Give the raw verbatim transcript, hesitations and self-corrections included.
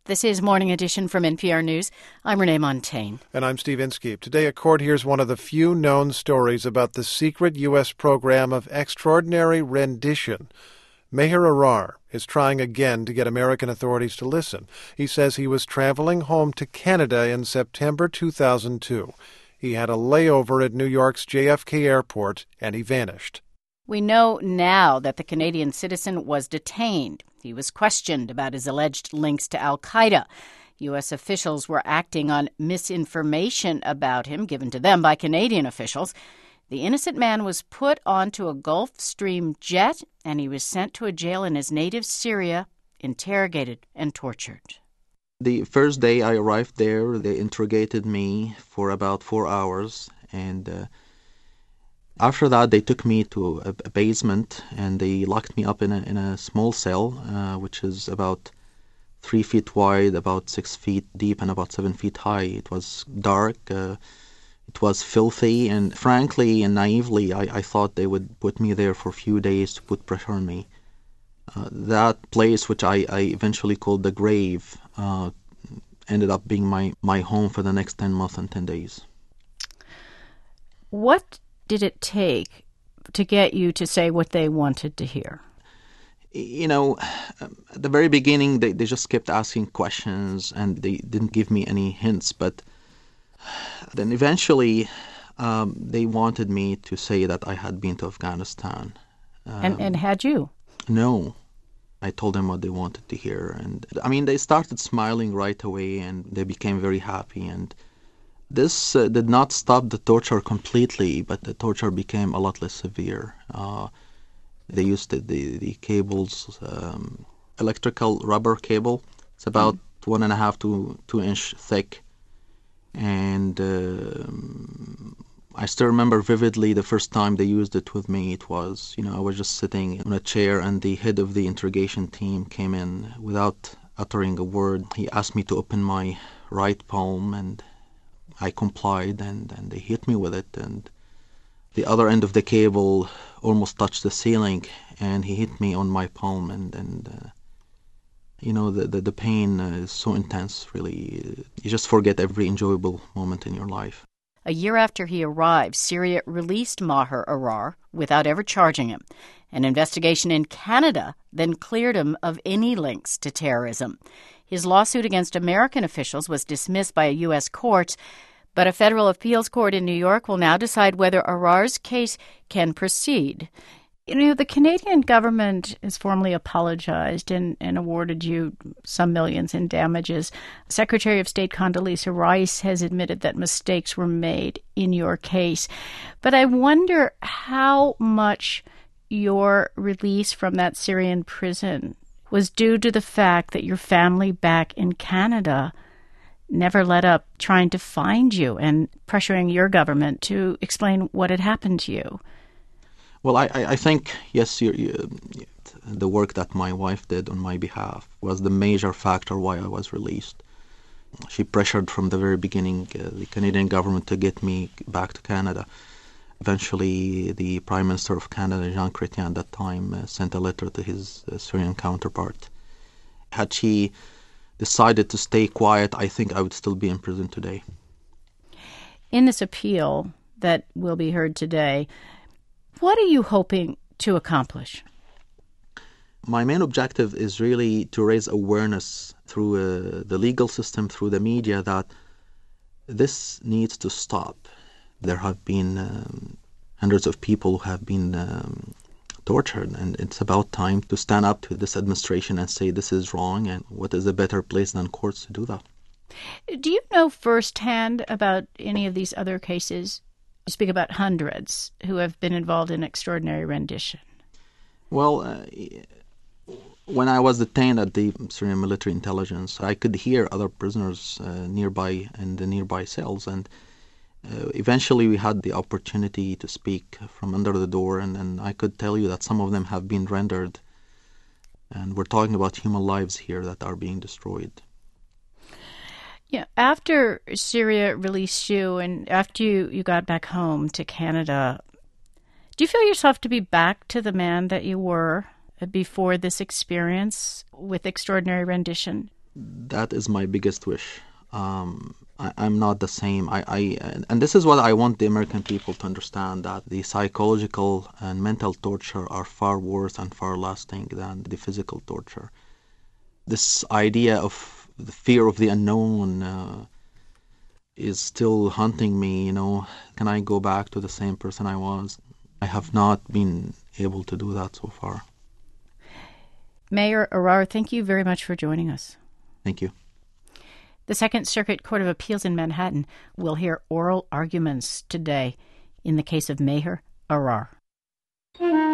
This is Morning Edition from N P R News. I'm Renee Montaigne. And I'm Steve Inskeep. Today, a court hears one of the few known stories about the secret U S program of extraordinary rendition. Meher Arar is trying again to get American authorities to listen. He says he was traveling home to Canada in September two thousand two. He had a layover at New York's J F K Airport, and he vanished. We know now that the Canadian citizen was detained. He was questioned about his alleged links to al-Qaeda. U S officials were acting on misinformation about him given to them by Canadian officials. The innocent man was put onto a Gulfstream jet, and he was sent to a jail in his native Syria, interrogated and tortured. The first day I arrived there, they interrogated me for about four hours, and uh, after that they took me to a, a basement, and they locked me up in a, in a small cell, uh, which is about three feet wide, about six feet deep, and about seven feet high. It was dark. Uh, It was filthy, and frankly and naively, I, I thought they would put me there for a few days to put pressure on me. Uh, that place, which I, I eventually called the grave, uh, ended up being my, my home for the next ten months and ten days. What did it take to get you to say what they wanted to hear? You know, at the very beginning, they, they just kept asking questions, and they didn't give me any hints, but then eventually, um, they wanted me to say that I had been to Afghanistan. Um, and, and had you? No. I told them what they wanted to hear. And I mean, they started smiling right away, and they became very happy. And this uh, did not stop the torture completely, but the torture became a lot less severe. Uh, they used the, the, the cables, um, electrical rubber cable. It's about mm. one and a half to two inch thick. And uh, I still remember vividly the first time they used it with me. It was, you know, I was just sitting on a chair, and the head of the interrogation team came in without uttering a word. He asked me to open my right palm, and I complied, and, and they hit me with it. And the other end of the cable almost touched the ceiling, and he hit me on my palm, and, and uh, You know, the, the, the pain uh, is so intense, really. You just forget every enjoyable moment in your life. A year after he arrived, Syria released Meher Arar without ever charging him. An investigation in Canada then cleared him of any links to terrorism. His lawsuit against American officials was dismissed by a U S court, but a federal appeals court in New York will now decide whether Arar's case can proceed. You know, the Canadian government has formally apologized and, and awarded you some millions in damages. Secretary of State Condoleezza Rice has admitted that mistakes were made in your case. But I wonder how much your release from that Syrian prison was due to the fact that your family back in Canada never let up trying to find you and pressuring your government to explain what had happened to you. Well, I, I think, yes, you, you, the work that my wife did on my behalf was the major factor why I was released. She pressured from the very beginning uh, the Canadian government to get me back to Canada. Eventually, the Prime Minister of Canada, Jean Chrétien, at that time, uh, sent a letter to his uh, Syrian counterpart. Had she decided to stay quiet, I think I would still be in prison today. In this appeal that will be heard today, what are you hoping to accomplish? My main objective is really to raise awareness through uh, the legal system, through the media, that this needs to stop. There have been um, hundreds of people who have been um, tortured, and it's about time to stand up to this administration and say this is wrong, and what is a better place than courts to do that? Do you know firsthand about any of these other cases? You speak about hundreds who have been involved in extraordinary rendition. Well, uh, when I was detained at the Syrian military intelligence, I could hear other prisoners uh, nearby in the nearby cells, and uh, eventually we had the opportunity to speak from under the door, and, and I could tell you that some of them have been rendered, and we're talking about human lives here that are being destroyed. Yeah, after Syria released you and after you, you got back home to Canada, do you feel yourself to be back to the man that you were before this experience with extraordinary rendition? That is my biggest wish. Um, I, I'm not the same. I, I and this is what I want the American people to understand, that the psychological and mental torture are far worse and far lasting than the physical torture. This idea of the fear of the unknown uh, is still haunting me, you know. Can I go back to the same person I was? I have not been able to do that so far. Maher Arar, thank you very much for joining us. Thank you. The Second Circuit Court of Appeals in Manhattan will hear oral arguments today in the case of Maher Arar.